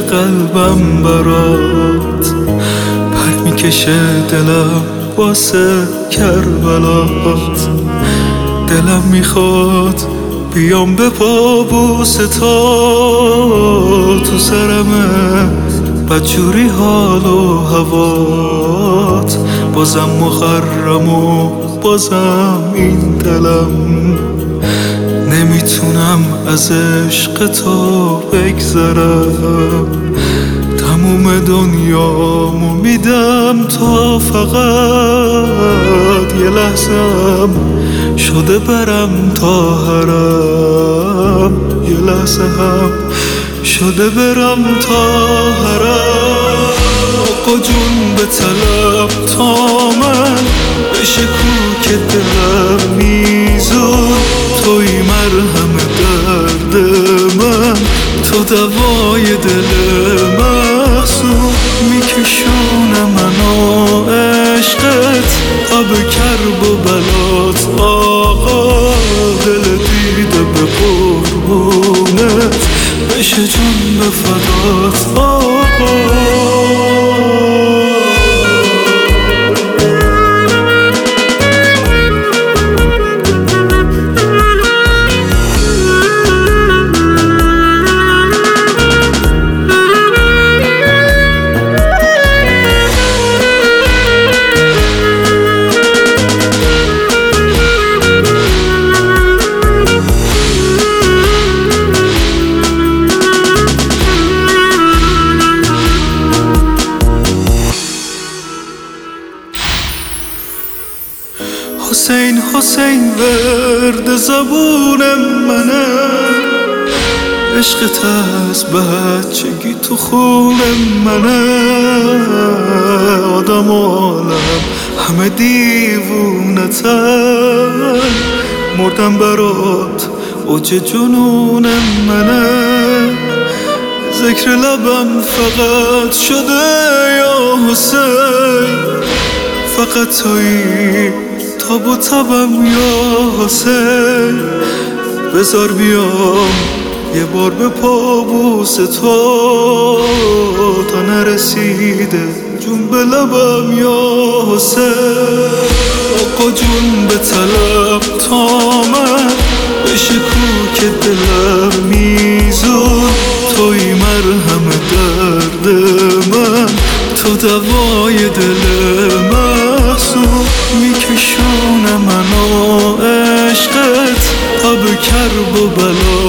قلبم برات پر میکشه دلم واسه کربلات. دلم میخواد بیام به پابوس تو سرمه بدجوری حال و هوات. بازم محرم و بازم این دلم نمیتونم از عشق تو بگذرم. تموم دنیامو میدم تا فقط یه لحظم شده برم تا حرم. یه لحظه هم شده برم تا حرم. آقا جون به طلب تا من بشه کوک دلم میزون. توی مرهم درد من، تو دوای دل محزون. میکشونه منو عشقت تا به کرب و بلات. آقا دل دیده به قربونت بشه جون به فدات. آقا حسین حسین ورد زبون منه. عشقت از بچگی تو خون منه. آدم و عالم همه دیوونتن. مردم برات اوج جنون منه. ذکر لبم فقط شده یا حسین. فقط تویی تاب و تبم یا حسین. بذار بیام یه بار به پابوس تو تا نرسیده جون به لبم یا حسین. آقا جون به طلب تا من بشه کوک دلم میزون. توی مرهم درد من، تو دوای دل محزون. میکشونه منو عشقت تا به کرب و بلا.